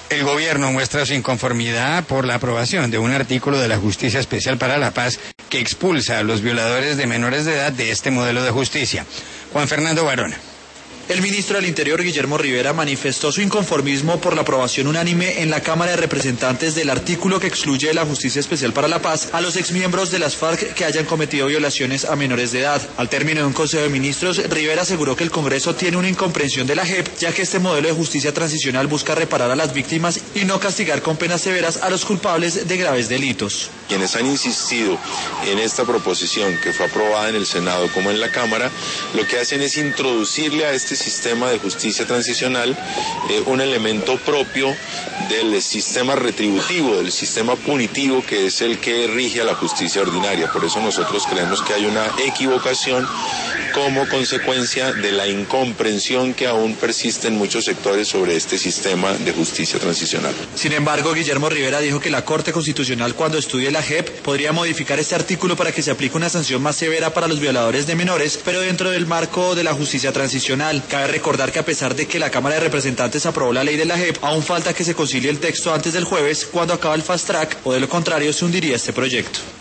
El gobierno muestra su inconformidad por la aprobación de un artículo de la Justicia Especial para la Paz que expulsa a los violadores de menores de edad de este modelo de justicia. Juan Fernando Barona. El ministro del Interior, Guillermo Rivera, manifestó su inconformismo por la aprobación unánime en la Cámara de Representantes del artículo que excluye de la Justicia Especial para la Paz a los exmiembros de las FARC que hayan cometido violaciones a menores de edad. Al término de un Consejo de Ministros, Rivera aseguró que el Congreso tiene una incomprensión de la JEP, ya que este modelo de justicia transicional busca reparar a las víctimas y no castigar con penas severas a los culpables de graves delitos. Quienes han insistido en esta proposición que fue aprobada en el Senado como en la Cámara, lo que hacen es introducirle a este sistema de justicia transicional un elemento propio del sistema retributivo, del sistema punitivo, que es el que rige a la justicia ordinaria. Por eso nosotros creemos que hay una equivocación como consecuencia de la incomprensión que aún persiste en muchos sectores sobre este sistema de justicia transicional. Sin embargo, Guillermo Rivera dijo que la Corte Constitucional, cuando estudie la JEP, podría modificar este artículo para que se aplique una sanción más severa para los violadores de menores, pero dentro del marco de la justicia transicional. Cabe recordar que a pesar de que la Cámara de Representantes aprobó la ley de la JEP, aún falta que se concilie el texto antes del jueves, cuando acaba el fast track, o de lo contrario se hundiría este proyecto.